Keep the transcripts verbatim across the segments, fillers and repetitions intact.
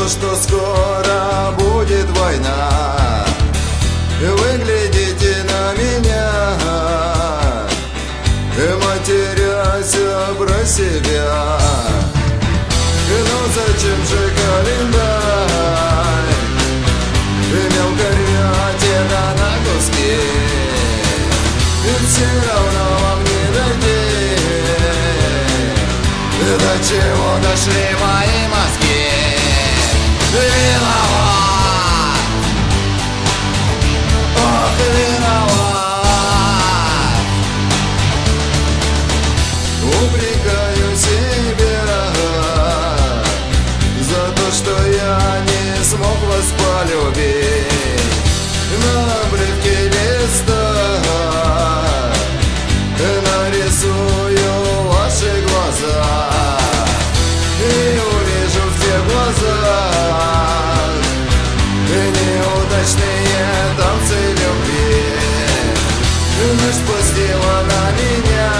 что скоро будет война. Вы глядите на меня, матерясь про себя. Ну зачем же календарь мелко рвать это на куски? Ведь все равно вам не дойти. До чего дошли мои мозги? Виноват, ох, виноват. Упрекаю себя за то, что я не смог вас полюбить. На обрывке листа нарисую ваши глаза и увижу в тех глазах неудачные танцы любви. Ночь спустила на меня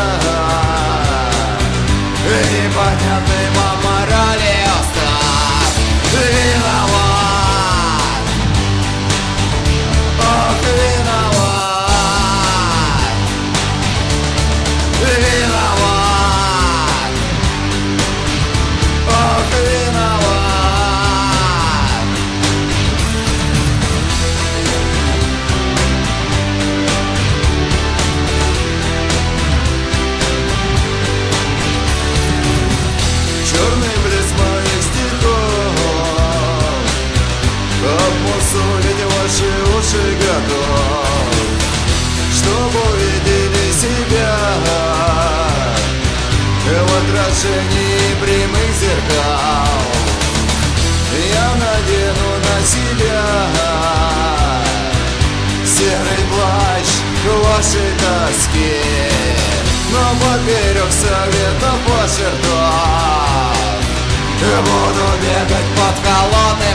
непонятный по морали устав. Виноват, ох, виноват, виноват, ох, виноват. Черный блеск моих стихов обмусолить ваши уши готов, чтобы увидели себя в отражении прямых зеркал. Я надену на себя серый плащ вашей тоски, но поперек советов ваших дров буду бегать под колонны